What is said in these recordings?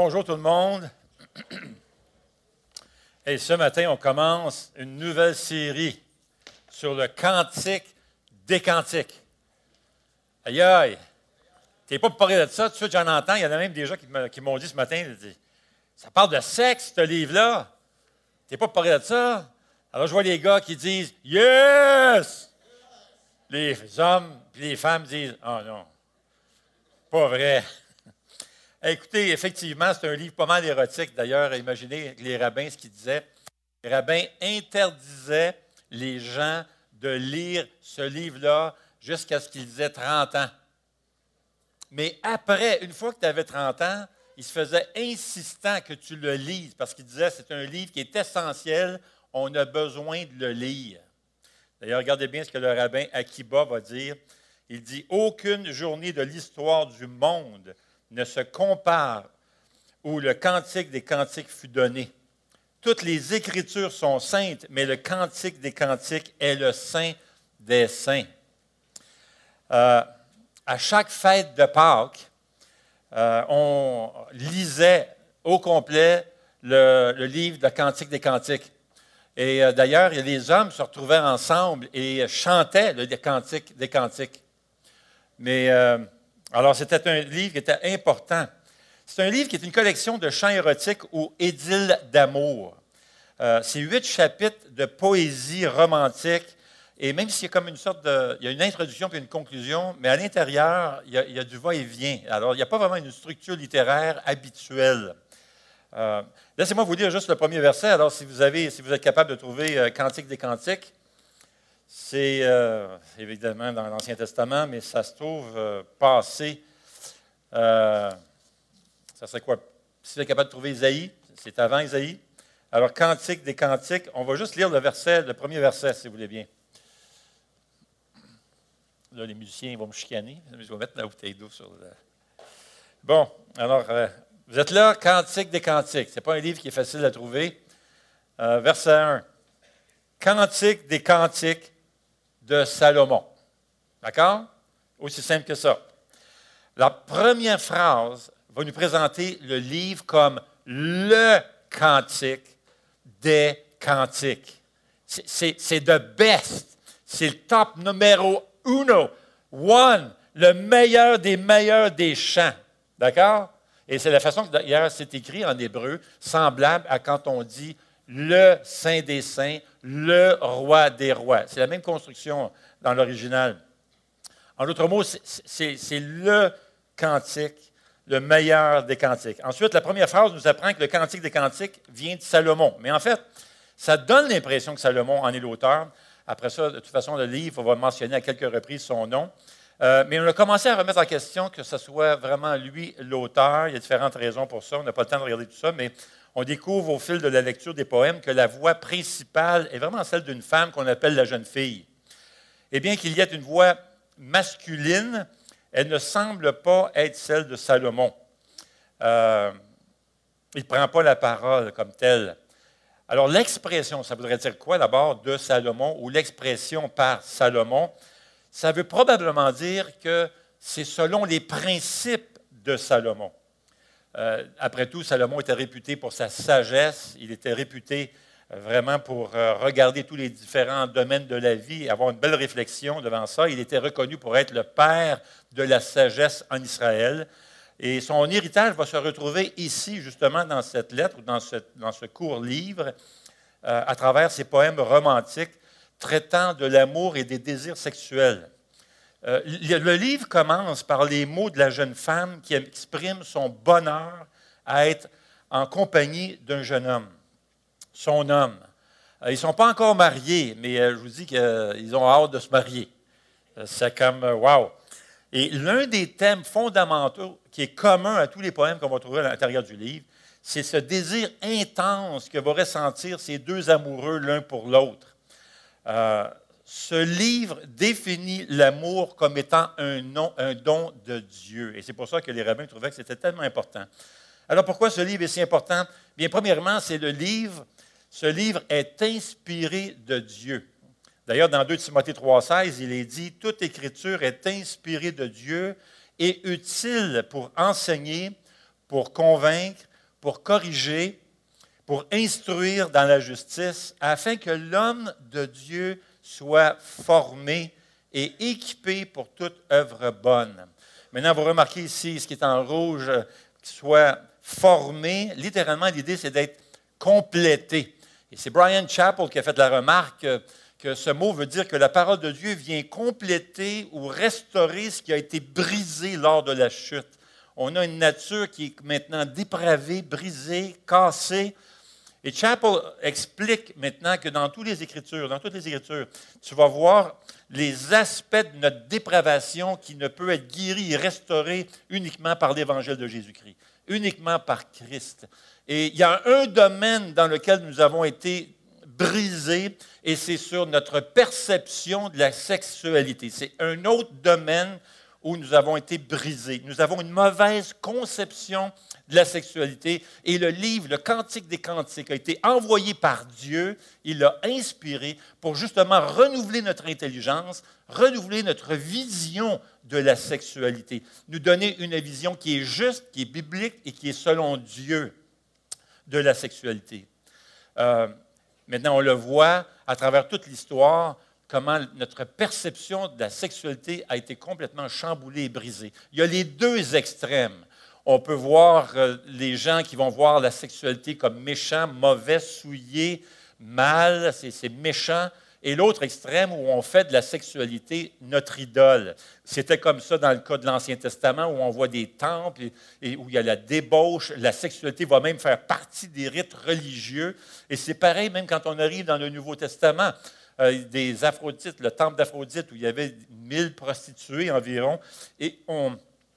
Bonjour tout le monde. Et ce matin, on commence une nouvelle série sur le cantique des cantiques. Aïe aïe! Tu n'es pas pour parler de ça, tout de suite j'en entends. Il y en a même des gens qui m'ont dit ce matin, ça parle de sexe, ce livre-là. Tu n'es pas pour parler de ça? Alors je vois les gars qui disent « Yes! » Les hommes et les femmes disent « Oh non, pas vrai. » Écoutez, effectivement, c'est un livre pas mal érotique. D'ailleurs, imaginez les rabbins ce qu'ils disaient. Les rabbins interdisaient les gens de lire ce livre-là jusqu'à ce qu'ils aient 30 ans. Mais après, une fois que tu avais 30 ans, il se faisait insistant que tu le lises parce qu'il disait que c'est un livre qui est essentiel, on a besoin de le lire. D'ailleurs, regardez bien ce que le rabbin Akiba va dire. Il dit « Aucune journée de l'histoire du monde ne se compare où le cantique des cantiques fut donné. Toutes les Écritures sont saintes, mais le cantique des cantiques est le saint des saints. » À chaque fête de Pâques, on lisait au complet le livre de Cantique des cantiques. Et d'ailleurs, les hommes se retrouvaient ensemble et chantaient le cantique des cantiques. Mais alors, c'était un livre qui était important. C'est un livre qui est une collection de chants érotiques ou édiles d'amour. C'est 8 chapitres de poésie romantique. Et même s'il y a comme une sorte de... Il y a une introduction puis une conclusion, mais à l'intérieur, il y a du va-et-vient. Alors, il n'y a pas vraiment une structure littéraire habituelle. Laissez-moi vous lire juste le premier verset. Alors, si vous êtes capable de trouver Cantique des cantiques, c'est évidemment dans l'Ancien Testament, mais ça se trouve passé. Ça serait quoi? Si vous êtes capable de trouver Isaïe, c'est avant Isaïe. Alors, Cantique des cantiques, on va juste lire le premier verset, si vous voulez bien. Là, les musiciens vont me chicaner. Je vais mettre la bouteille d'eau sur le... Bon, alors, vous êtes là, Cantique des cantiques. Ce n'est pas un livre qui est facile à trouver. Verset 1. Cantique des cantiques de Salomon. D'accord? Aussi simple que ça. La première phrase va nous présenter le livre comme le cantique des cantiques. C'est the best. C'est le top numéro one, le meilleur des chants. D'accord? Et c'est la façon que d'ailleurs c'est écrit en hébreu, semblable à quand on dit le Saint des Saints, le Roi des Rois. C'est la même construction dans l'original. En d'autres mots, c'est le cantique, le meilleur des cantiques. Ensuite, la première phrase nous apprend que le cantique des cantiques vient de Salomon. Mais en fait, ça donne l'impression que Salomon en est l'auteur. Après ça, de toute façon, le livre va mentionner à quelques reprises son nom. Mais on a commencé à remettre en question que ce soit vraiment lui l'auteur. Il y a différentes raisons pour ça. On n'a pas le temps de regarder tout ça, mais on découvre au fil de la lecture des poèmes que la voix principale est vraiment celle d'une femme qu'on appelle la jeune fille. Et bien qu'il y ait une voix masculine, elle ne semble pas être celle de Salomon. Il ne prend pas la parole comme telle. Alors, l'expression, ça voudrait dire quoi d'abord de Salomon ou l'expression par Salomon? Ça veut probablement dire que c'est selon les principes de Salomon. Après tout, Salomon était réputé pour sa sagesse. Il était réputé vraiment pour regarder tous les différents domaines de la vie et avoir une belle réflexion devant ça. Il était reconnu pour être le père de la sagesse en Israël. Et son héritage va se retrouver ici, justement, dans cette lettre, ou dans ce court livre, à travers ses poèmes romantiques traitant de l'amour et des désirs sexuels. Le livre commence par les mots de la jeune femme qui exprime son bonheur à être en compagnie d'un jeune homme, son homme. Ils ne sont pas encore mariés, mais je vous dis qu'ils ont hâte de se marier. C'est comme wow! Et l'un des thèmes fondamentaux qui est commun à tous les poèmes qu'on va trouver à l'intérieur du livre, c'est ce désir intense que vont ressentir ces deux amoureux l'un pour l'autre. Ce livre définit l'amour comme étant un don de Dieu. Et c'est pour ça que les rabbins trouvaient que c'était tellement important. Alors pourquoi ce livre est si important? Bien, premièrement, ce livre est inspiré de Dieu. D'ailleurs, dans 2 Timothée 3,16, il est dit « Toute écriture est inspirée de Dieu et utile pour enseigner, pour convaincre, pour corriger, pour instruire dans la justice, afin que l'homme de Dieu soit formé et équipé pour toute œuvre bonne. Maintenant, vous remarquez ici ce qui est en rouge, qu'il soit formé. Littéralement, l'idée, c'est d'être complété. Et c'est Bryan Chapell qui a fait la remarque que ce mot veut dire que la parole de Dieu vient compléter ou restaurer ce qui a été brisé lors de la chute. On a une nature qui est maintenant dépravée, brisée, cassée. Et Chapell explique maintenant que dans toutes les Écritures, tu vas voir les aspects de notre dépravation qui ne peut être guéri et restauré uniquement par l'Évangile de Jésus-Christ, uniquement par Christ. Et il y a un domaine dans lequel nous avons été brisés, et c'est sur notre perception de la sexualité. C'est un autre domaine où nous avons été brisés. Nous avons une mauvaise conception de la sexualité. Et le livre, le Cantique des Cantiques, a été envoyé par Dieu. Il l'a inspiré pour justement renouveler notre intelligence, renouveler notre vision de la sexualité, nous donner une vision qui est juste, qui est biblique et qui est selon Dieu de la sexualité. Maintenant, on le voit à travers toute l'histoire, comment notre perception de la sexualité a été complètement chamboulée et brisée. Il y a les deux extrêmes. On peut voir les gens qui vont voir la sexualité comme méchant, mauvais, souillé, mal, c'est méchant. Et l'autre extrême où on fait de la sexualité notre idole. C'était comme ça dans le cas de l'Ancien Testament où on voit des temples et où il y a la débauche. La sexualité va même faire partie des rites religieux. Et c'est pareil même quand on arrive dans le Nouveau Testament. Des Aphrodites, le temple d'Aphrodite où il y avait 1000 prostituées environ. Et on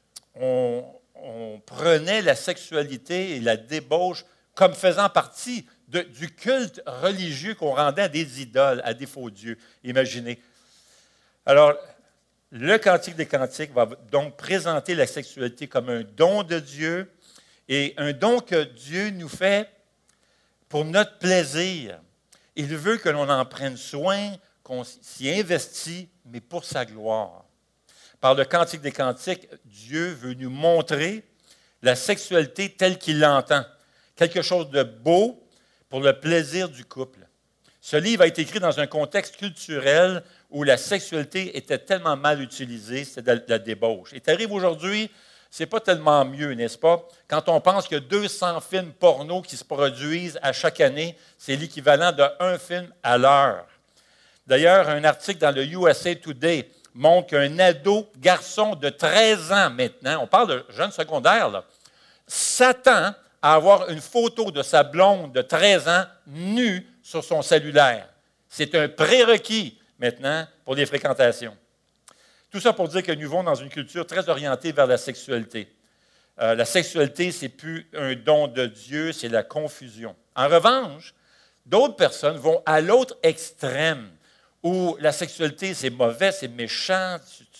prenait la sexualité et la débauche comme faisant partie du culte religieux qu'on rendait à des idoles, à des faux dieux. Imaginez. Alors, le Cantique des Cantiques va donc présenter la sexualité comme un don de Dieu et un don que Dieu nous fait pour notre plaisir. Il veut que l'on en prenne soin, qu'on s'y investit, mais pour sa gloire. Par le Cantique des Cantiques, Dieu veut nous montrer la sexualité telle qu'il l'entend. Quelque chose de beau pour le plaisir du couple. Ce livre a été écrit dans un contexte culturel où la sexualité était tellement mal utilisée, c'était de la débauche. Et tu arrives aujourd'hui, c'est pas tellement mieux, n'est-ce pas? Quand on pense que 200 films porno qui se produisent à chaque année, c'est l'équivalent d'un film à l'heure. D'ailleurs, un article dans le USA Today montre qu'un ado, garçon de 13 ans maintenant, on parle de jeune secondaire, là, s'attend à avoir une photo de sa blonde de 13 ans nue sur son cellulaire. C'est un prérequis maintenant pour les fréquentations. Tout ça pour dire que nous vivons dans une culture très orientée vers la sexualité. La sexualité, ce n'est plus un don de Dieu, c'est la confusion. En revanche, d'autres personnes vont à l'autre extrême, où la sexualité, c'est mauvais, c'est méchant,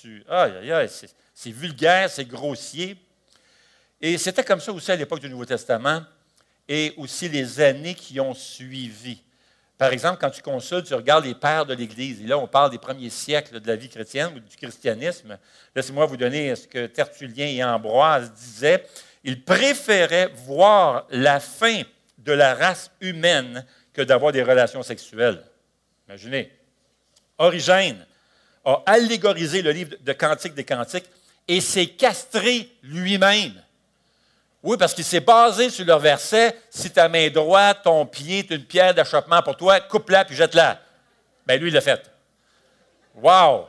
c'est vulgaire, c'est grossier. Et c'était comme ça aussi à l'époque du Nouveau Testament et aussi les années qui ont suivi. Par exemple, quand tu consultes, tu regardes les pères de l'Église, et là, on parle des premiers siècles de la vie chrétienne ou du christianisme. Laissez-moi vous donner ce que Tertullien et Ambroise disaient. Ils préféraient voir la fin de la race humaine que d'avoir des relations sexuelles. Imaginez. Origène a allégorisé le livre de Cantique des Cantiques et s'est castré lui-même. Oui, parce qu'il s'est basé sur leur verset « Si ta main droite, ton pied est une pierre d'achoppement pour toi, coupe-la puis jette-la. » Bien, lui, il l'a fait. Wow!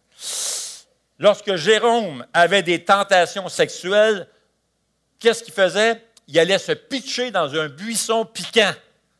Lorsque Jérôme avait des tentations sexuelles, qu'est-ce qu'il faisait? Il allait se pitcher dans un buisson piquant.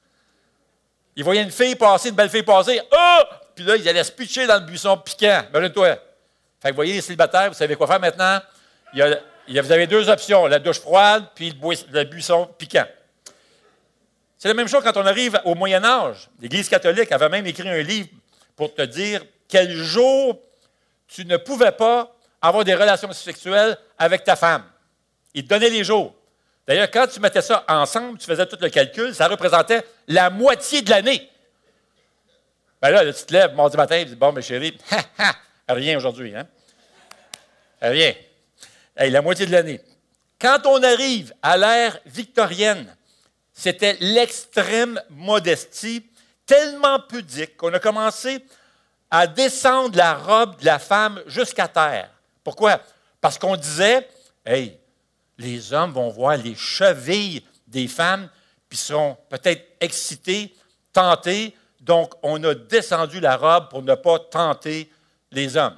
Il voyait une fille passer, une belle fille passer. Oh! Puis là, il allait se pitcher dans le buisson piquant. Imagine-toi. Fait que vous voyez les célibataires, vous savez quoi faire maintenant? Vous avez deux options, la douche froide puis le buisson piquant. C'est la même chose quand on arrive au Moyen Âge. L'Église catholique avait même écrit un livre pour te dire quel jour tu ne pouvais pas avoir des relations sexuelles avec ta femme. Il te donnait les jours. D'ailleurs, quand tu mettais ça ensemble, tu faisais tout le calcul, ça représentait la moitié de l'année. Bien là, tu te lèves mardi matin et tu dis « Bon, mes chéris, rien aujourd'hui, hein? Rien. Hey, la moitié de l'année. Quand on arrive à l'ère victorienne, c'était l'extrême modestie, tellement pudique qu'on a commencé à descendre la robe de la femme jusqu'à terre. Pourquoi? Parce qu'on disait, hey, les hommes vont voir les chevilles des femmes, puis seront peut-être excités, tentés, donc on a descendu la robe pour ne pas tenter les hommes.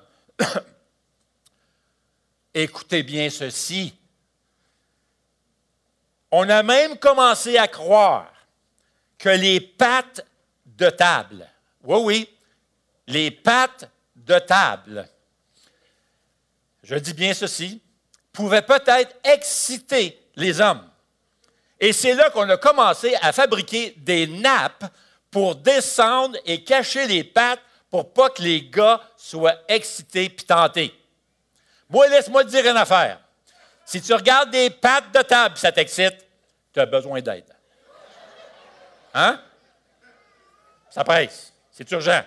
Écoutez bien ceci. On a même commencé à croire que les pattes de table, oui, les pattes de table, je dis bien ceci, pouvaient peut-être exciter les hommes. Et c'est là qu'on a commencé à fabriquer des nappes pour descendre et cacher les pattes pour pas que les gars soient excités et tentés. Moi, laisse-moi te dire une affaire. Si tu regardes des pattes de table et ça t'excite, tu as besoin d'aide. Hein? Ça presse. C'est urgent.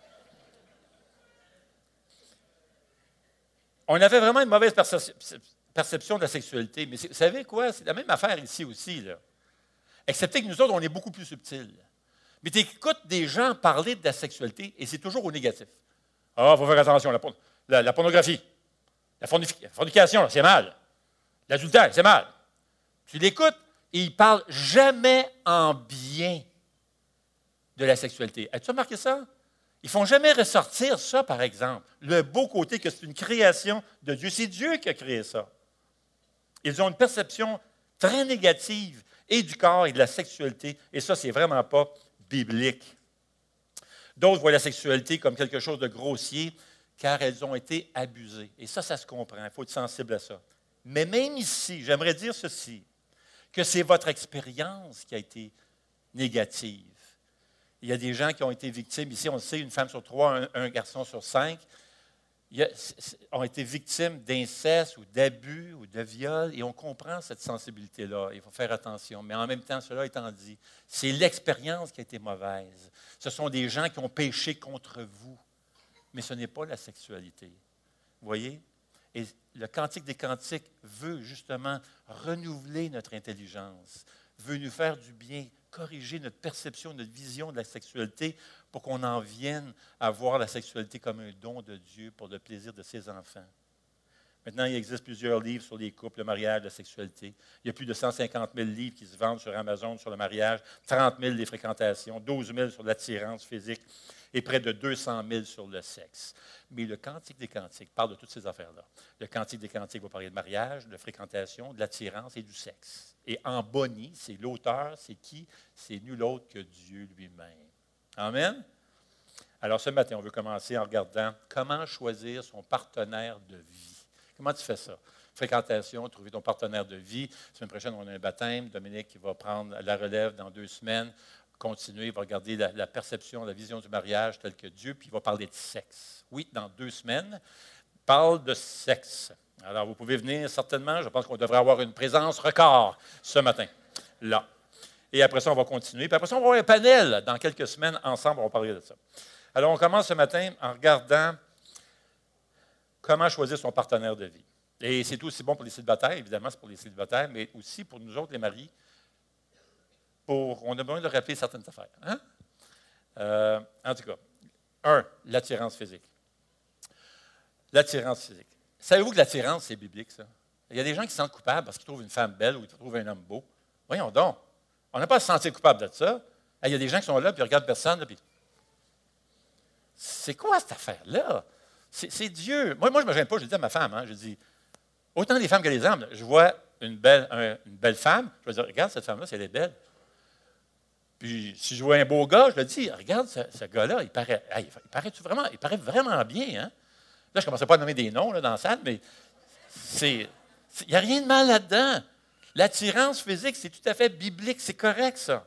On avait vraiment une mauvaise perception de la sexualité. Mais vous savez quoi? C'est la même affaire ici aussi, là. Excepté que nous autres, on est beaucoup plus subtils. Mais tu écoutes des gens parler de la sexualité et c'est toujours au négatif. Ah, il faut faire attention. La pornographie, la fornication, c'est mal. L'adultère, c'est mal. Tu l'écoutes et ils ne parlent jamais en bien de la sexualité. As-tu remarqué ça? Ils ne font jamais ressortir ça, par exemple. Le beau côté que c'est une création de Dieu. C'est Dieu qui a créé ça. Ils ont une perception très négative et du corps et de la sexualité. Et ça, c'est vraiment pas biblique. D'autres voient la sexualité comme quelque chose de grossier car elles ont été abusées. Et ça se comprend. Il faut être sensible à ça. Mais même ici, j'aimerais dire ceci, que c'est votre expérience qui a été négative. Il y a des gens qui ont été victimes. Ici, on le sait, une femme sur 3, un garçon sur 5 ont été victimes d'inceste ou d'abus ou de viol. Et on comprend cette sensibilité-là. Il faut faire attention. Mais en même temps, cela étant dit, c'est l'expérience qui a été mauvaise. Ce sont des gens qui ont péché contre vous. Mais ce n'est pas la sexualité. Vous voyez? Et le Cantique des Cantiques veut justement renouveler notre intelligence, veut nous faire du bien, corriger notre perception, notre vision de la sexualité pour qu'on en vienne à voir la sexualité comme un don de Dieu pour le plaisir de ses enfants. Maintenant, il existe plusieurs livres sur les couples, le mariage, la sexualité. Il y a plus de 150 000 livres qui se vendent sur Amazon sur le mariage, 30 000 les fréquentations, 12 000 sur l'attirance physique et près de 200 000 sur le sexe. Mais le Cantique des Cantiques parle de toutes ces affaires-là. Le Cantique des Cantiques va parler de mariage, de fréquentation, de l'attirance et du sexe. Et en bonnie, c'est l'auteur, c'est qui? C'est nul autre que Dieu lui-même. Amen? Alors ce matin, on veut commencer en regardant comment choisir son partenaire de vie. Comment tu fais ça? Fréquentation, trouver ton partenaire de vie. La semaine prochaine, on a un baptême. Dominique qui va prendre la relève dans 2 semaines. Continuer, il va regarder la perception, la vision du mariage tel que Dieu, puis il va parler de sexe. Oui, dans 2 semaines, il parle de sexe. Alors, vous pouvez venir certainement. Je pense qu'on devrait avoir une présence record ce matin, là. Et après ça, on va continuer. Puis après ça, on va avoir un panel. Dans quelques semaines, ensemble, on va parler de ça. Alors, on commence ce matin en regardant comment choisir son partenaire de vie. Et c'est aussi bon pour les célibataires, évidemment, c'est pour les célibataires, mais aussi pour nous autres, les maris. On a besoin de rappeler certaines affaires. Hein? En tout cas, l'attirance physique. L'attirance physique. Savez-vous que l'attirance, c'est biblique, ça? Il y a des gens qui se sentent coupables parce qu'ils trouvent une femme belle ou qu'ils trouvent un homme beau. Voyons donc. On n'a pas à se sentir coupable de ça. Il y a des gens qui sont là, puis ils regardent personne, puis c'est quoi cette affaire-là? C'est Dieu. Moi, je ne me gêne pas, je dis à ma femme, je dis, autant les femmes que les hommes, je vois une belle femme, je vais dire, regarde cette femme-là, elle est belle. Puis, si je vois un beau gars, je le dis, regarde ce gars-là, il paraît vraiment bien. Hein? Là, je ne commençais pas à nommer des noms là, dans la salle, mais il n'y a rien de mal là-dedans. L'attirance physique, c'est tout à fait biblique, c'est correct, ça.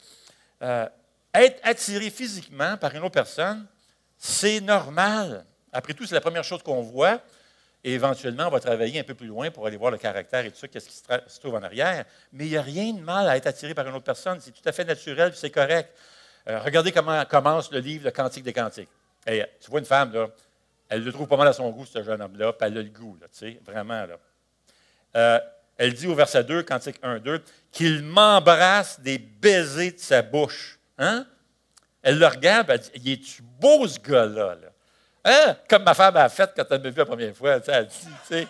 Être attiré physiquement par une autre personne, c'est normal. Après tout, c'est la première chose qu'on voit. Et éventuellement, on va travailler un peu plus loin pour aller voir le caractère et tout ça, qu'est-ce qui se trouve en arrière. Mais il n'y a rien de mal à être attiré par une autre personne. C'est tout à fait naturel, c'est correct. Regardez comment commence le livre, le Cantique des Cantiques. Et, tu vois une femme, là, elle le trouve pas mal à son goût, ce jeune homme-là, puis elle a le goût, là, tu sais, vraiment. Là. Elle dit au verset 2, Cantique 1, 2, qu'il m'embrasse des baisers de sa bouche. Hein? Elle le regarde, elle dit, il est-tu beau ce gars-là? Là? Hein? Comme ma femme a fait quand elle m'a vu la première fois. Elle dit, tu sais.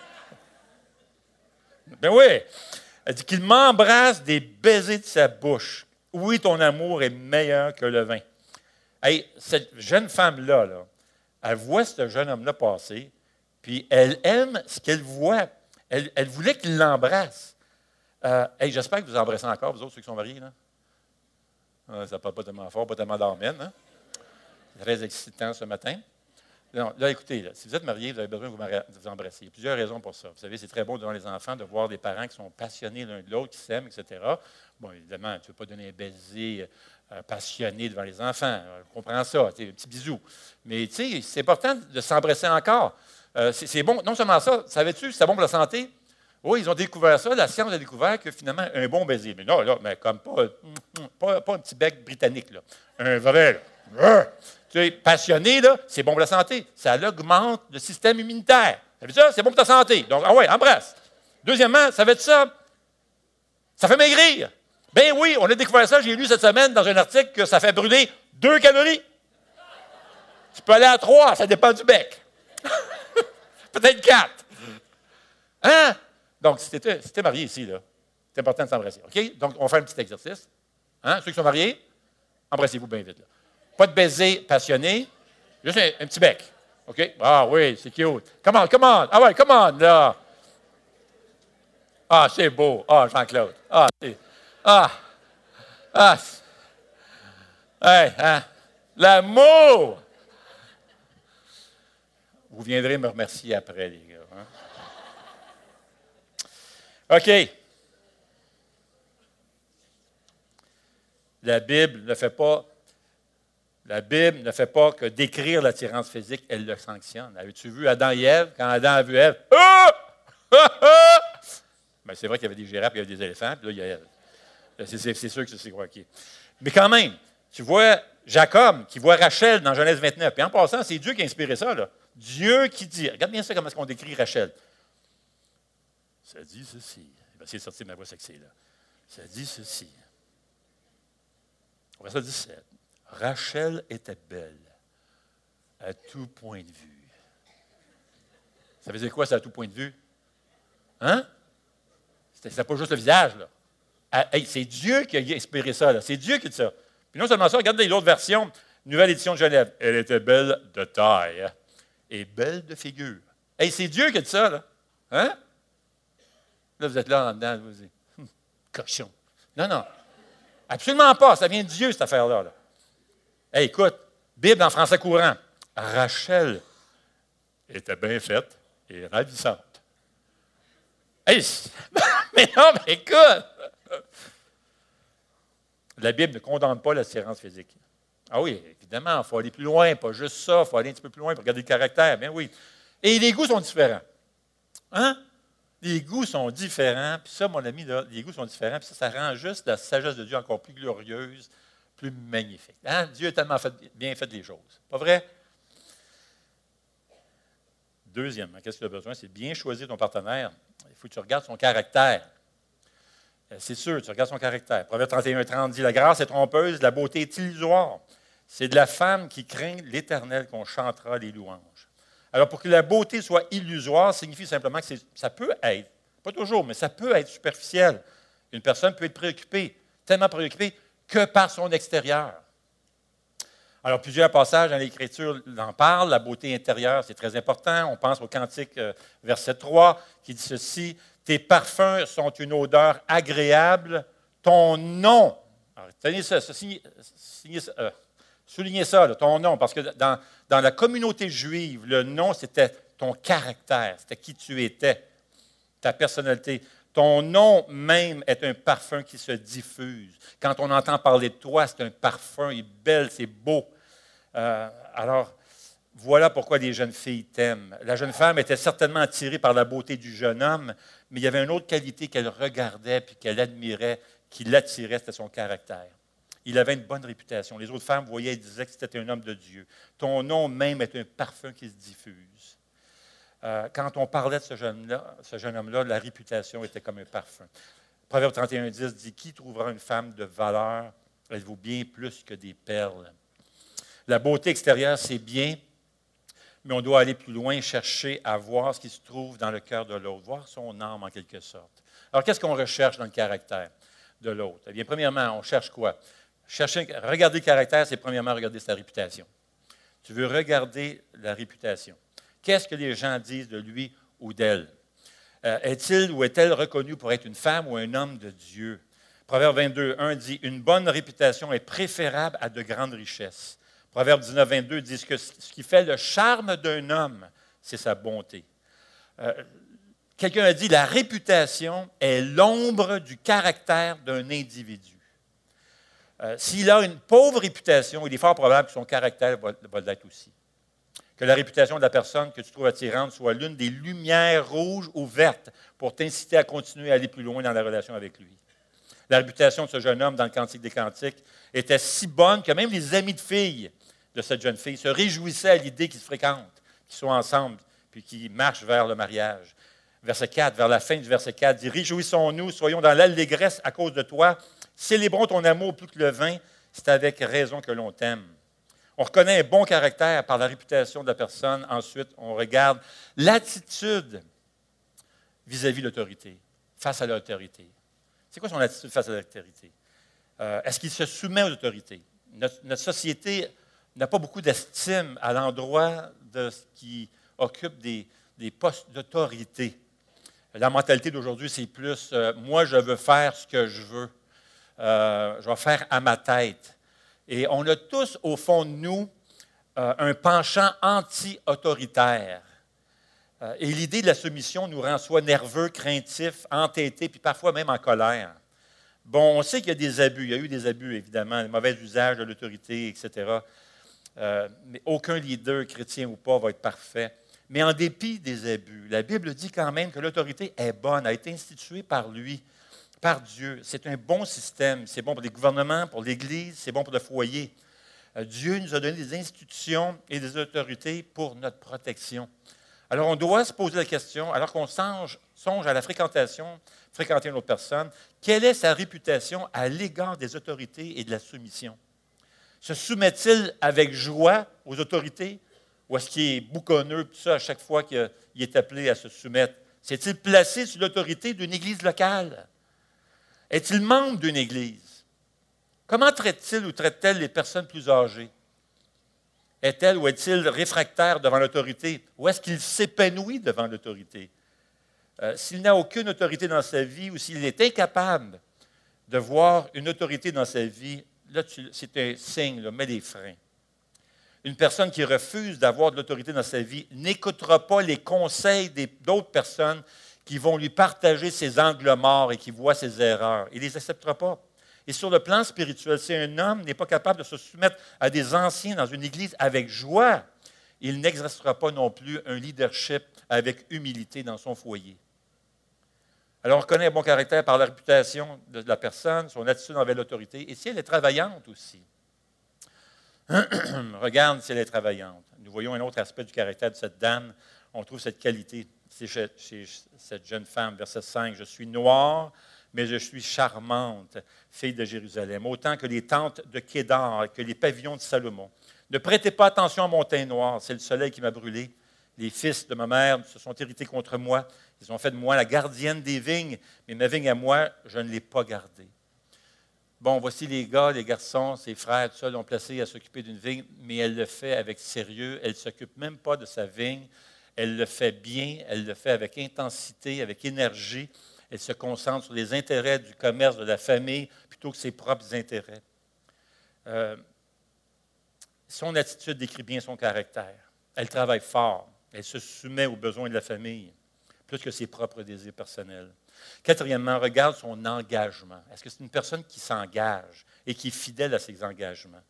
Ben oui. Elle dit qu'il m'embrasse des baisers de sa bouche. Oui, ton amour est meilleur que le vin. Hey, cette jeune femme-là, là, elle voit ce jeune homme-là passer, puis elle aime ce qu'elle voit. Elle voulait qu'il l'embrasse. Hey, j'espère que vous embrassez encore, vous autres, ceux qui sont mariés. Là. Ça ne parle pas tellement fort, pas tellement d'amène. Hein? C'est très excitant ce matin. Non, là, écoutez, là, si vous êtes marié, vous avez besoin de vous embrasser. Il y a plusieurs raisons pour ça. Vous savez, c'est très beau devant les enfants de voir des parents qui sont passionnés l'un de l'autre, qui s'aiment, etc. Bon, évidemment, tu ne veux pas donner un baiser passionné devant les enfants. On comprend ça, un petit bisou. Mais tu sais, c'est important de s'embrasser encore. C'est bon, non seulement ça, savais-tu, c'est bon pour la santé? Oui, ils ont découvert ça, la science a découvert que finalement, un bon baiser, mais non, là, mais comme pas un petit bec britannique, là. Un vrai, là. Tu sais, passionné, là, c'est bon pour la santé. Ça augmente le système immunitaire. Ça veut dire ça? C'est bon pour ta santé. Donc, ah ouais, embrasse. Deuxièmement, ça veut dire ça? Ça fait maigrir. Ben oui, on a découvert ça, j'ai lu cette semaine dans un article que ça fait brûler 2 calories. Tu peux aller à 3, ça dépend du bec. Peut-être 4. Hein? Donc, si tu es marié ici, là, c'est important de s'embrasser. OK? Donc, on va faire un petit exercice. Hein? Ceux qui sont mariés, embrassez-vous bien vite. Là. Pas de baiser passionné, juste un petit bec. OK? Ah oui, c'est cute. Come on, come on. Ah ouais, come on, là. Ah, c'est beau. Ah, Jean-Claude. Ah, c'est... Ah. Ah. Hey, hein? L'amour! Vous viendrez me remercier après, les gars. Hein? OK. La Bible ne fait pas que décrire l'attirance physique, elle le sanctionne. Avais-tu vu Adam et Ève? Quand Adam a vu Ève, ben, c'est vrai qu'il y avait des girafes, il y avait des éléphants, puis là, il y a Ève. C'est sûr que c'est quoi. Okay. Mais quand même, tu vois Jacob qui voit Rachel dans Genèse 29. Puis en passant, c'est Dieu qui a inspiré ça. Là. Dieu qui dit, regarde bien ça, comment est-ce qu'on décrit Rachel. Ça dit ceci. Il va essayer de sortir ma voix sexy, là. Ça dit ceci. Verset 17. Rachel était belle à tout point de vue. Ça veut dire quoi, ça, à tout point de vue? Hein? C'était pas juste le visage, là. Hey, c'est Dieu qui a inspiré ça, là. C'est Dieu qui dit ça. Puis non seulement ça, regardez l'autre version, nouvelle édition de Genève. Elle était belle de taille et belle de figure. Hey, c'est Dieu qui a dit ça, là. Hein? Là, vous êtes là en dedans, vous dites, cochon. Non, non. Absolument pas. Ça vient de Dieu, cette affaire-là. Là. Hey, écoute, Bible en français courant. Rachel était bien faite et ravissante. Hey, mais non, mais écoute! La Bible ne condamne pas l'attirance physique. Ah oui, évidemment, il faut aller plus loin, pas juste ça, il faut aller un petit peu plus loin pour regarder le caractère, bien oui. Et les goûts sont différents. Hein? Les goûts sont différents, puis ça, mon ami, là, les goûts sont différents, puis ça rend juste la sagesse de Dieu encore plus glorieuse, plus magnifique. Hein? Dieu a tellement bien fait les choses. Pas vrai? Deuxièmement, qu'est-ce que tu as besoin? C'est bien choisir ton partenaire. Il faut que tu regardes son caractère. C'est sûr, tu regardes son caractère. Proverbe 31:30 dit, « La grâce est trompeuse, la beauté est illusoire. C'est de la femme qui craint l'Éternel qu'on chantera les louanges. » Alors, pour que la beauté soit illusoire, signifie simplement que ça peut être, pas toujours, mais ça peut être superficiel. Une personne peut être préoccupée, tellement préoccupée que par son extérieur. Alors, plusieurs passages dans l'Écriture en parlent. La beauté intérieure, c'est très important. On pense au Cantique, verset 3, qui dit ceci, « Tes parfums sont une odeur agréable. Ton nom... » Alors, tenez ça, soulignez ça, là, ton nom, parce que dans la communauté juive, le nom, c'était ton caractère, c'était qui tu étais, ta personnalité. Ton nom même est un parfum qui se diffuse. Quand on entend parler de toi, c'est un parfum, il est belle, c'est beau. Alors, voilà pourquoi les jeunes filles t'aiment. La jeune femme était certainement attirée par la beauté du jeune homme, mais il y avait une autre qualité qu'elle regardait puis qu'elle admirait, qui l'attirait, c'était son caractère. Il avait une bonne réputation. Les autres femmes voyaient et disaient que c'était un homme de Dieu. Ton nom même est un parfum qui se diffuse. Quand on parlait de ce jeune homme-là, la réputation était comme un parfum. Proverbe 31,10 dit « Qui trouvera une femme de valeur? Elle vaut bien plus que des perles. » La beauté extérieure, c'est bien, mais on doit aller plus loin, chercher à voir ce qui se trouve dans le cœur de l'autre, voir son âme en quelque sorte. Alors, qu'est-ce qu'on recherche dans le caractère de l'autre? Eh bien, premièrement, on cherche quoi? Regarder le caractère, c'est premièrement regarder sa réputation. Tu veux regarder la réputation. Qu'est-ce que les gens disent de lui ou d'elle? Est-il ou est-elle reconnu pour être une femme ou un homme de Dieu? Proverbe 22:1 dit « Une bonne réputation est préférable à de grandes richesses. » Proverbe 19:22 dit que ce qui fait le charme d'un homme, c'est sa bonté. Quelqu'un a dit « La réputation est l'ombre du caractère d'un individu. » S'il a une pauvre réputation, il est fort probable que son caractère va l'être aussi. Que la réputation de la personne que tu trouves attirante soit l'une des lumières rouges ou vertes pour t'inciter à continuer à aller plus loin dans la relation avec lui. La réputation de ce jeune homme dans le Cantique des Cantiques était si bonne que même les amis de filles de cette jeune fille se réjouissaient à l'idée qu'ils se fréquentent, qu'ils soient ensemble, puis qu'ils marchent vers le mariage. Verset 4, vers la fin du verset 4, dit « Réjouissons-nous, soyons dans l'allégresse à cause de toi. Célébrons ton amour plus que le vin, c'est avec raison que l'on t'aime. » On reconnaît un bon caractère par la réputation de la personne. Ensuite, on regarde l'attitude vis-à-vis de l'autorité, face à l'autorité. C'est quoi son attitude face à l'autorité? Est-ce qu'il se soumet aux autorités? Notre société n'a pas beaucoup d'estime à l'endroit de ce qui occupe des postes d'autorité. La mentalité d'aujourd'hui, c'est plus moi, je veux faire ce que je veux. Je vais faire à ma tête. Et on a tous, au fond de nous, un penchant anti-autoritaire. Et l'idée de la soumission nous rend soit nerveux, craintifs, entêtés, puis parfois même en colère. Bon, on sait qu'il y a des abus. Il y a eu des abus, évidemment, le mauvais usage de l'autorité, etc. Mais aucun leader, chrétien ou pas, va être parfait. Mais en dépit des abus, la Bible dit quand même que l'autorité est bonne, a été instituée par lui, par Dieu. C'est un bon système. C'est bon pour les gouvernements, pour l'Église, c'est bon pour le foyer. Dieu nous a donné des institutions et des autorités pour notre protection. Alors, on doit se poser la question, alors qu'on songe à la fréquentation, fréquenter une autre personne, quelle est sa réputation à l'égard des autorités et de la soumission? Se soumet-il avec joie aux autorités ou est-ce qu'il est boukonneux, tout ça, à chaque fois qu'il est appelé à se soumettre? S'est-il placé sous l'autorité d'une église locale? Est-il membre d'une église? Comment traite-t-il ou traite-t-elle les personnes plus âgées? Est-elle ou est-il réfractaire devant l'autorité? Ou est-ce qu'il s'épanouit devant l'autorité? S'il n'a aucune autorité dans sa vie ou s'il est incapable de voir une autorité dans sa vie, là, c'est un signe, là, mets les freins. Une personne qui refuse d'avoir de l'autorité dans sa vie n'écoutera pas les conseils d'autres personnes qui vont lui partager ses angles morts et qui voient ses erreurs. Il ne les acceptera pas. Et sur le plan spirituel, si un homme n'est pas capable de se soumettre à des anciens dans une église avec joie, il n'exercera pas non plus un leadership avec humilité dans son foyer. Alors, on reconnaît un bon caractère par la réputation de la personne, son attitude envers l'autorité, et si elle est travaillante aussi. Regarde si elle est travaillante. Nous voyons un autre aspect du caractère de cette dame. On trouve cette qualité chez cette jeune femme. Verset 5, « Je suis noire, mais je suis charmante, fille de Jérusalem, autant que les tentes de Kédar, que les pavillons de Salomon. Ne prêtez pas attention à mon teint noir, c'est le soleil qui m'a brûlé. Les fils de ma mère se sont irrités contre moi. Ils ont fait de moi la gardienne des vignes, mais ma vigne à moi, je ne l'ai pas gardée. » Bon, voici les gars, les garçons, ses frères, tout ça, l'ont placée à s'occuper d'une vigne, mais elle le fait avec sérieux. Elle ne s'occupe même pas de sa vigne. Elle le fait bien, elle le fait avec intensité, avec énergie. Elle se concentre sur les intérêts du commerce, de la famille, plutôt que ses propres intérêts. Son attitude décrit bien son caractère. Elle travaille fort. Elle se soumet aux besoins de la famille, plus que ses propres désirs personnels. Quatrièmement, regarde son engagement. Est-ce que c'est une personne qui s'engage et qui est fidèle à ses engagements?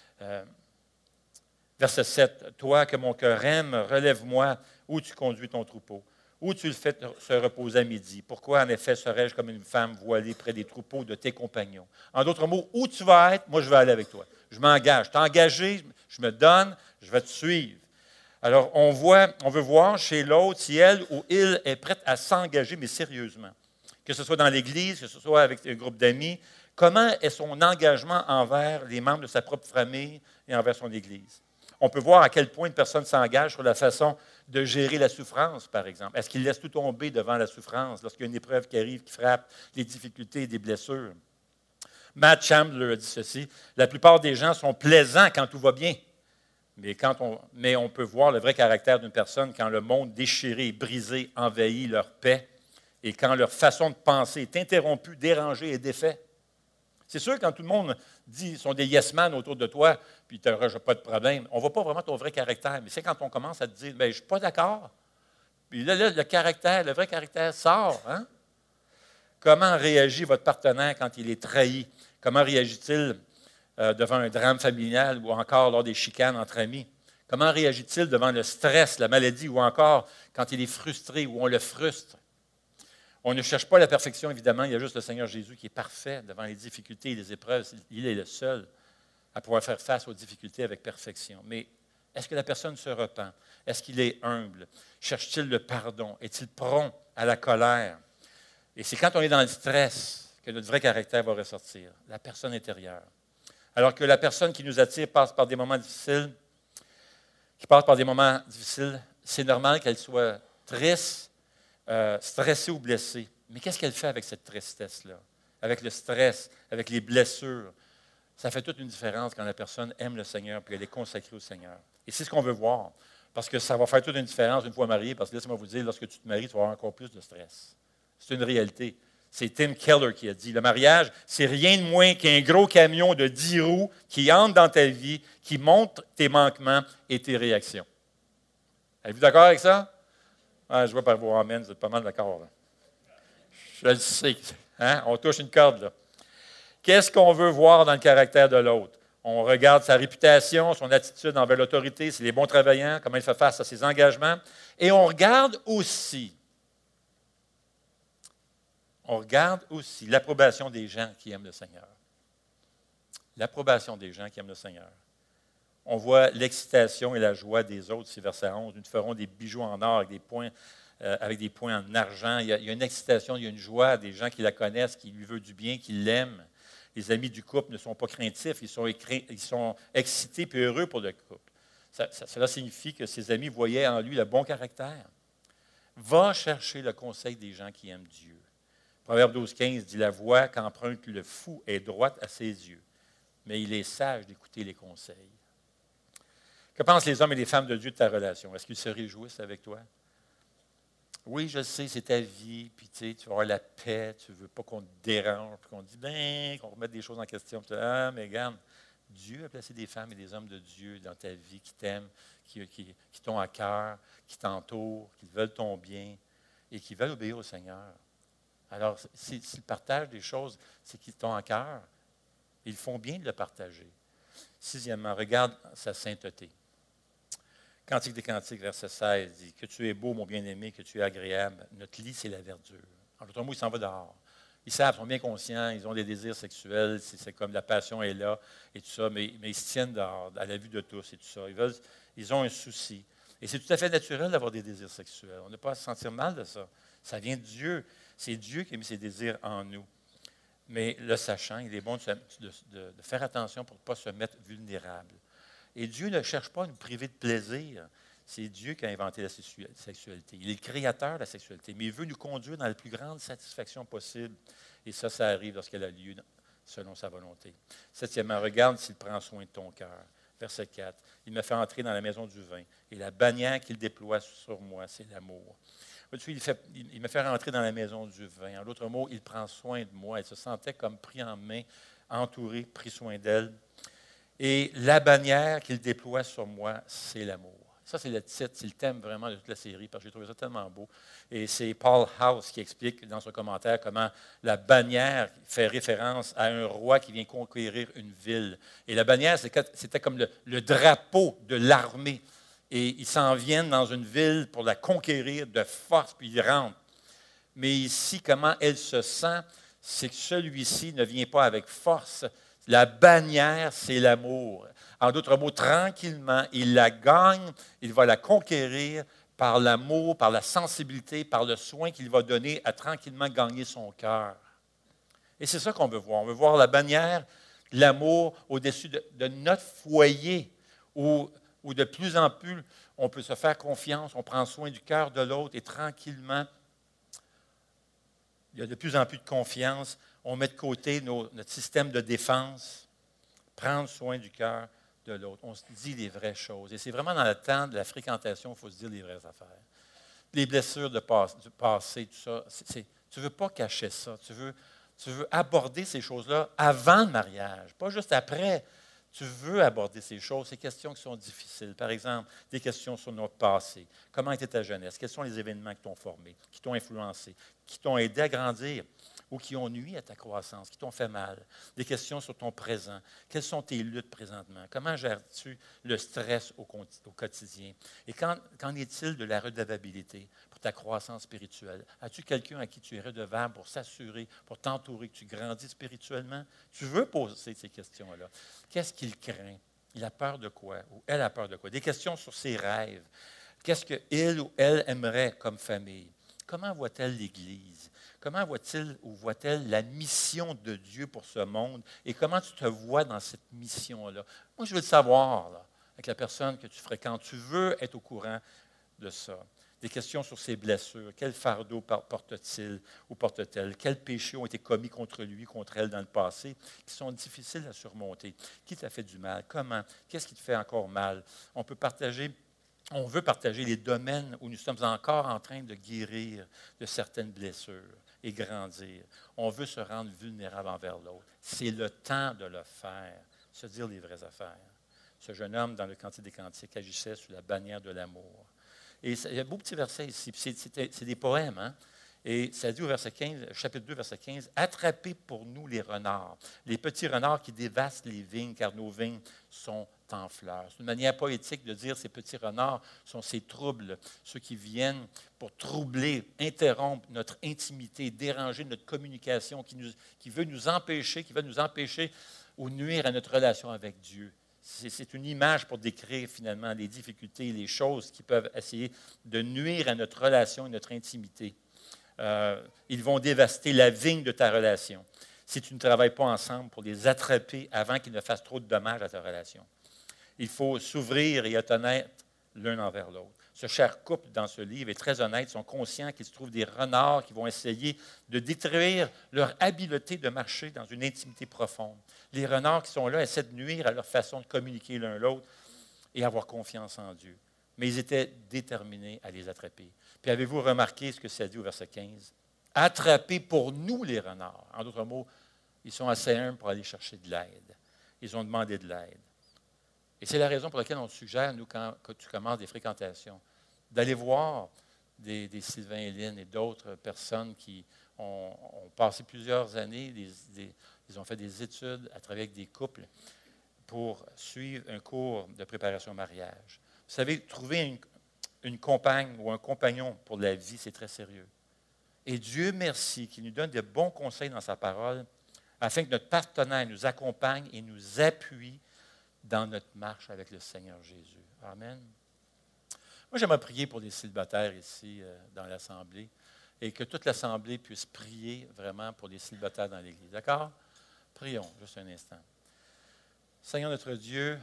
Verset 7, « Toi que mon cœur aime, relève-moi, où tu conduis ton troupeau, où tu le fais se reposer à midi. Pourquoi, en effet, serais-je comme une femme voilée près des troupeaux de tes compagnons? » En d'autres mots, où tu vas être, moi je vais aller avec toi. Je m'engage. Tu es engagé, je me donne, je vais te suivre. Alors, on veut voir chez l'autre si elle ou il est prête à s'engager, mais sérieusement. Que ce soit dans l'Église, que ce soit avec un groupe d'amis, comment est son engagement envers les membres de sa propre famille et envers son Église? On peut voir à quel point une personne s'engage sur la façon de gérer la souffrance, par exemple. Est-ce qu'il laisse tout tomber devant la souffrance lorsqu'il y a une épreuve qui arrive, qui frappe, des difficultés et des blessures? Matt Chandler a dit ceci: « La plupart des gens sont plaisants quand tout va bien, mais on peut voir le vrai caractère d'une personne quand le monde déchiré, brisé, envahit leur paix et quand leur façon de penser est interrompue, dérangée et défaite. » C'est sûr, quand tout le monde dit qu'ils sont des yes-man autour de toi, puis tu n'auras pas de problème, on ne voit pas vraiment ton vrai caractère. Mais c'est quand on commence à te dire, bien, je ne suis pas d'accord. Puis là, le vrai caractère sort. Hein? Comment réagit votre partenaire quand il est trahi? Comment réagit-il devant un drame familial ou encore lors des chicanes entre amis? Comment réagit-il devant le stress, la maladie ou encore quand il est frustré ou on le frustre? On ne cherche pas la perfection, évidemment. Il y a juste le Seigneur Jésus qui est parfait devant les difficultés et les épreuves. Il est le seul à pouvoir faire face aux difficultés avec perfection. Mais est-ce que la personne se repent? Est-ce qu'il est humble? Cherche-t-il le pardon? Est-il prompt à la colère? Et c'est quand on est dans le stress que notre vrai caractère va ressortir, la personne intérieure. Alors que la personne qui nous attire passe par des moments difficiles, c'est normal qu'elle soit triste, stressée ou blessée. Mais qu'est-ce qu'elle fait avec cette tristesse-là? Avec le stress, avec les blessures? Ça fait toute une différence quand la personne aime le Seigneur et elle est consacrée au Seigneur. Et c'est ce qu'on veut voir, parce que ça va faire toute une différence une fois marié, parce que laissez-moi vous dire, lorsque tu te maries, tu vas avoir encore plus de stress. C'est une réalité. C'est Tim Keller qui a dit, le mariage, c'est rien de moins qu'un gros camion de 10 roues qui entre dans ta vie, qui montre tes manquements et tes réactions. Êtes-vous d'accord avec ça? Ah, je vois par vos amens, vous êtes pas mal d'accord. Là. Je le sais. Hein? On touche une corde. Là. Qu'est-ce qu'on veut voir dans le caractère de l'autre? On regarde sa réputation, son attitude envers l'autorité, s'il est bon travaillant, comment il fait face à ses engagements. Et on regarde aussi l'approbation des gens qui aiment le Seigneur. L'approbation des gens qui aiment le Seigneur. On voit l'excitation et la joie des autres, c'est verset 11. Nous te ferons des bijoux en or avec des points en argent. Il y a une excitation, il y a une joie des gens qui la connaissent, qui lui veulent du bien, qui l'aiment. Les amis du couple ne sont pas craintifs, ils sont excités et heureux pour le couple. Cela signifie que ses amis voyaient en lui le bon caractère. Va chercher le conseil des gens qui aiment Dieu. Proverbe 12,15 dit, « La voie qu'emprunte le fou est droite à ses yeux, mais il est sage d'écouter les conseils. » Que pensent les hommes et les femmes de Dieu de ta relation? Est-ce qu'ils se réjouissent avec toi? Oui, je sais, c'est ta vie, puis tu vas avoir la paix, tu ne veux pas qu'on te dérange, puis qu'on te dise, qu'on remette des choses en question. Ah, mais regarde, Dieu a placé des femmes et des hommes de Dieu dans ta vie qui t'aiment, qui t'ont à cœur, qui t'entourent, qui veulent ton bien et qui veulent obéir au Seigneur. Alors, s'ils partagent des choses, c'est qu'ils t'ont à cœur. Ils font bien de le partager. Sixièmement, regarde sa sainteté. Cantique des Cantiques, verset 16, dit « Que tu es beau, mon bien-aimé, que tu es agréable. Notre lit, c'est la verdure. » En d'autres mots, il s'en va dehors. Ils savent, ils sont bien conscients, ils ont des désirs sexuels, c'est comme la passion est là et tout ça, mais ils se tiennent dehors, à la vue de tous et tout ça. Ils ont un souci. Et c'est tout à fait naturel d'avoir des désirs sexuels. On n'a pas à se sentir mal de ça. Ça vient de Dieu. C'est Dieu qui a mis ses désirs en nous. Mais le sachant, il est bon de faire attention pour ne pas se mettre vulnérable. Et Dieu ne cherche pas à nous priver de plaisir. C'est Dieu qui a inventé la sexualité. Il est le créateur de la sexualité, mais il veut nous conduire dans la plus grande satisfaction possible. Et ça arrive lorsqu'elle a lieu selon sa volonté. Septièmement, regarde s'il prend soin de ton cœur. Verset 4. Il me fait entrer dans la maison du vin. Et la bannière qu'il déploie sur moi, c'est l'amour. Il me fait rentrer dans la maison du vin. En d'autres mots, il prend soin de moi. Elle se sentait comme pris en main, entourée, pris soin d'elle. Et la bannière qu'il déploie sur moi, c'est l'amour. Ça, c'est le titre, c'est le thème vraiment de toute la série, parce que j'ai trouvé ça tellement beau. Et c'est Paul House qui explique dans son commentaire comment la bannière fait référence à un roi qui vient conquérir une ville. Et la bannière, c'était comme le drapeau de l'armée. Et ils s'en viennent dans une ville pour la conquérir de force, puis ils rentrent. Mais ici, comment elle se sent, c'est que celui-ci ne vient pas avec force. La bannière, c'est l'amour. En d'autres mots, tranquillement, il la gagne, il va la conquérir par l'amour, par la sensibilité, par le soin qu'il va donner à tranquillement gagner son cœur. Et c'est ça qu'on veut voir. On veut voir la bannière, l'amour au-dessus de notre foyer, où de plus en plus on peut se faire confiance, on prend soin du cœur de l'autre et tranquillement, il y a de plus en plus de confiance. On met de côté notre système de défense, prendre soin du cœur de l'autre. On se dit les vraies choses. Et c'est vraiment dans le temps de la fréquentation qu'il faut se dire les vraies affaires. Les blessures du passé, tout ça, tu ne veux pas cacher ça. Tu veux aborder ces choses-là avant le mariage, pas juste après. Tu veux aborder ces choses, ces questions qui sont difficiles. Par exemple, des questions sur notre passé. Comment était ta jeunesse? Quels sont les événements qui t'ont formé, qui t'ont influencé, qui t'ont aidé à grandir ou qui ont nui à ta croissance, qui t'ont fait mal? Des questions sur ton présent. Quelles sont tes luttes présentement? Comment gères-tu le stress au quotidien? Et qu'en est-il de la redevabilité pour ta croissance spirituelle? As-tu quelqu'un à qui tu es redevable pour s'assurer, pour t'entourer, que tu grandis spirituellement? Tu veux poser ces questions-là. Qu'est-ce qu'il craint? Il a peur de quoi? Ou elle a peur de quoi? Des questions sur ses rêves. Qu'est-ce qu'il ou elle aimerait comme famille? Comment voit-elle l'Église? Comment voit-il ou voit-elle la mission de Dieu pour ce monde? Et comment tu te vois dans cette mission-là? Moi, je veux le savoir, là, avec la personne que tu fréquentes. Tu veux être au courant de ça. Des questions sur ses blessures. Quel fardeau porte-t-il ou porte-t-elle? Quels péchés ont été commis contre lui, contre elle dans le passé, qui sont difficiles à surmonter? Qui t'a fait du mal? Comment? Qu'est-ce qui te fait encore mal? On veut partager les domaines où nous sommes encore en train de guérir de certaines blessures et grandir. On veut se rendre vulnérable envers l'autre. C'est le temps de le faire, se dire les vraies affaires. Ce jeune homme, dans le Cantique des Cantiques, agissait sous la bannière de l'amour. Et il y a un beau petit verset ici. C'est des poèmes, hein? Et ça dit au verset 15, chapitre 2, verset 15, « Attrapez pour nous les renards, les petits renards qui dévastent les vignes, car nos vignes sont en fleurs. » C'est une manière poétique de dire ces petits renards sont ces troubles, ceux qui viennent pour troubler, interrompre notre intimité, déranger notre communication, qui veut nous empêcher ou nuire à notre relation avec Dieu. C'est une image pour décrire finalement les difficultés, les choses qui peuvent essayer de nuire à notre relation et notre intimité. Ils vont dévaster la vigne de ta relation si tu ne travailles pas ensemble pour les attraper avant qu'ils ne fassent trop de dommages à ta relation. Il faut s'ouvrir et être honnête l'un envers l'autre. Ce cher couple dans ce livre est très honnête, sont conscients qu'il se trouve des renards qui vont essayer de détruire leur habileté de marcher dans une intimité profonde. Les renards qui sont là essaient de nuire à leur façon de communiquer l'un l'autre et avoir confiance en Dieu. Mais ils étaient déterminés à les attraper. Puis avez-vous remarqué ce que ça dit au verset 15? Attrapez pour nous les renards. En d'autres mots, ils sont assez humbles pour aller chercher de l'aide. Ils ont demandé de l'aide. Et c'est la raison pour laquelle on te suggère, nous, quand tu commences des fréquentations, d'aller voir des Sylvain et Lynn et d'autres personnes qui ont passé plusieurs années, ils ont fait des études à travers des couples pour suivre un cours de préparation au mariage. Vous savez, trouver une compagne ou un compagnon pour la vie, c'est très sérieux. Et Dieu merci qu'il nous donne de bons conseils dans sa parole afin que notre partenaire nous accompagne et nous appuie dans notre marche avec le Seigneur Jésus. Amen. Moi, j'aimerais prier pour les célibataires ici dans l'Assemblée et que toute l'Assemblée puisse prier vraiment pour les célibataires dans l'Église. D'accord? Prions juste un instant. Seigneur notre Dieu,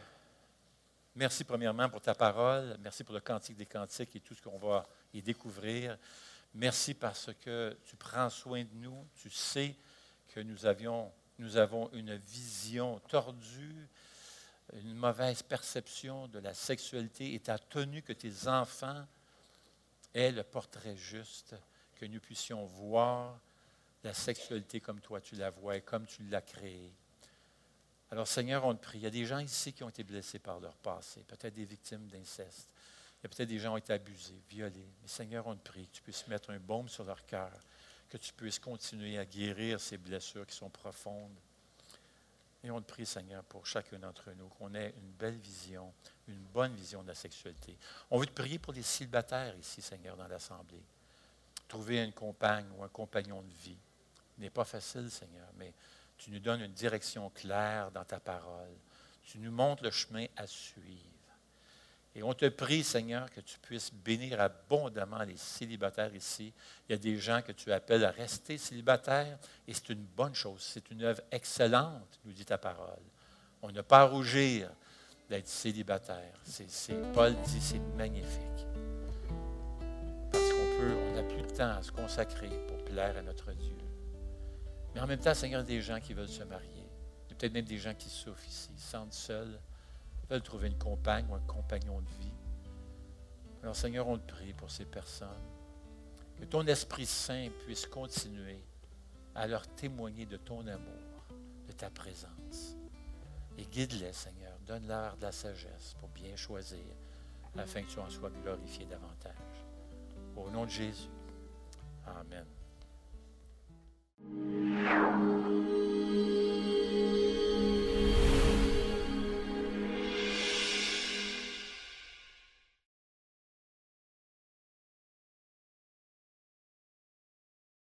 merci premièrement pour ta parole. Merci pour le Cantique des Cantiques et tout ce qu'on va y découvrir. Merci parce que tu prends soin de nous. Tu sais que nous avons une vision tordue, une mauvaise perception de la sexualité et tu as tenu que tes enfants aient le portrait juste, que nous puissions voir la sexualité comme toi tu la vois et comme tu l'as créée. Alors Seigneur, on te prie. Il y a des gens ici qui ont été blessés par leur passé, peut-être des victimes d'inceste. Il y a peut-être des gens qui ont été abusés, violés. Mais Seigneur, on te prie que tu puisses mettre un baume sur leur cœur, que tu puisses continuer à guérir ces blessures qui sont profondes. Et on te prie, Seigneur, pour chacun d'entre nous, qu'on ait une belle vision, une bonne vision de la sexualité. On veut te prier pour les célibataires ici, Seigneur, dans l'Assemblée. Trouver une compagne ou un compagnon de vie n'est pas facile, Seigneur, mais Tu nous donnes une direction claire dans ta parole. Tu nous montres le chemin à suivre. Et on te prie, Seigneur, que tu puisses bénir abondamment les célibataires ici. Il y a des gens que tu appelles à rester célibataires, et c'est une bonne chose. C'est une œuvre excellente, nous dit ta parole. On n'a pas à rougir d'être célibataire. Paul dit c'est magnifique. Parce on n'a plus de temps à se consacrer pour plaire à notre Dieu. Mais en même temps, Seigneur, il y a des gens qui veulent se marier. Il y a peut-être même des gens qui souffrent ici, ils se sentent seuls, veulent trouver une compagne ou un compagnon de vie. Alors, Seigneur, on te prie pour ces personnes. Que ton Esprit Saint puisse continuer à leur témoigner de ton amour, de ta présence. Et guide-les, Seigneur. Donne-leur de la sagesse pour bien choisir, afin que tu en sois glorifié davantage. Au nom de Jésus. Amen.